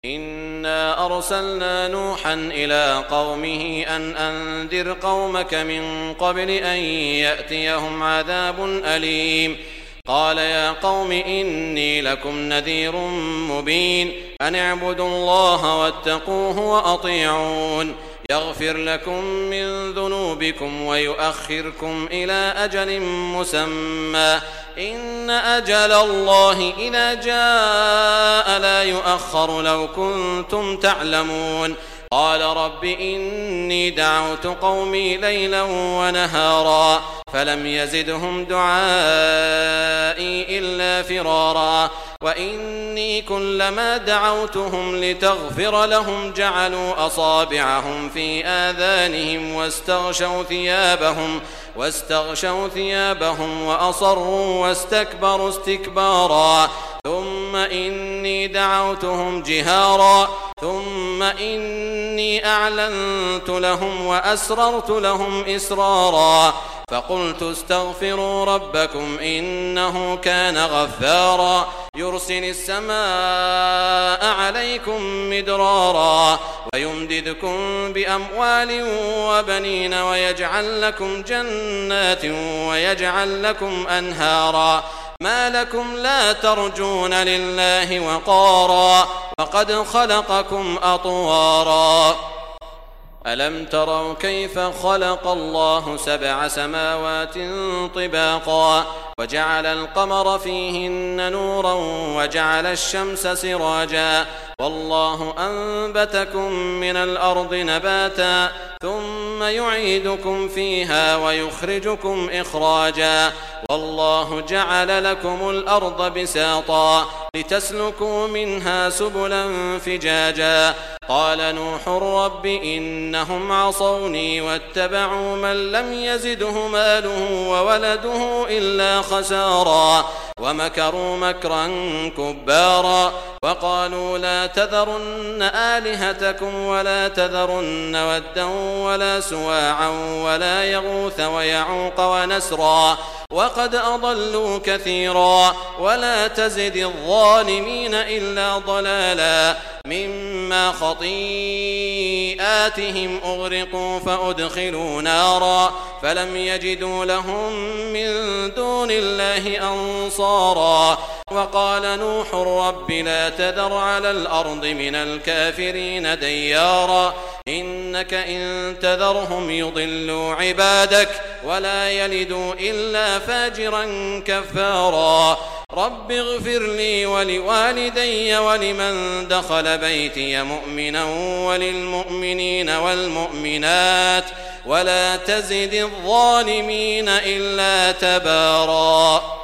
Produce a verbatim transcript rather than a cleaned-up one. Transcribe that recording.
إنا أرسلنا نوحا إلى قومه أن أنذر قومك من قبل أن يأتيهم عذاب أليم قال يا قوم إني لكم نذير مبين أن اعبدوا الله واتقوه وأطيعون يغفر لكم من ذنوبكم ويؤخركم إلى أجل مسمى إن أجل الله إذا جاء لا يؤخر لو كنتم تعلمون قال رب إني دعوت قومي ليلا ونهارا فلم يزدهم دعائي إلا فرارا وإني كلما دعوتهم لتغفر لهم جعلوا أصابعهم في آذانهم واستغشوا ثيابهم واستغشوا ثيابهم وأصروا واستكبروا استكبارا ثم إني دعوتهم جهارا ثم إني أعلنت لهم وأسررت لهم إسرارا فقلت استغفروا ربكم إنه كان غفارا يرسل السماء عليكم مدرارا ويمددكم بأموال وبنين ويجعل لكم جنات ويجعل لكم أنهارا ما لكم لا ترجون لله وقارا وقد خلقكم أطوارا ألم تروا كيف خلق الله سبع سماوات طباقا وجعل القمر فيهن نورا وجعل الشمس سراجا والله أنبتكم من الأرض نباتا ثم يعيدكم فيها ويخرجكم إخراجا والله جعل لكم الأرض بساطا لتسلكوا منها سبلا فجاجا قال نوح رب إنهم عصوني واتبعوا من لم يزده ماله وولده إلا خسارا ومكروا مكرا كبارا وقالوا لا تذرن آلهتكم ولا تذرن ودا ولا سواعا ولا يغوث ويعوق ونسرا وقد أضلوا كثيرا ولا تزد الظالمين إلا ضلالا مما خطيئاتهم أغرقوا فأدخلوا نارا فلم يجدوا لهم من دون الله أنصارا وقال نوح رب لا تذر على الأرض من الكافرين ديارا إنك إن تذرهم يضلوا عبادك ولا يلدوا إلا فاجرا كفارا رب اغفر لي ولوالدي ولمن دخل بيتي مؤمنا وللمؤمنين والمؤمنات ولا تزد الظالمين إلا تبارا.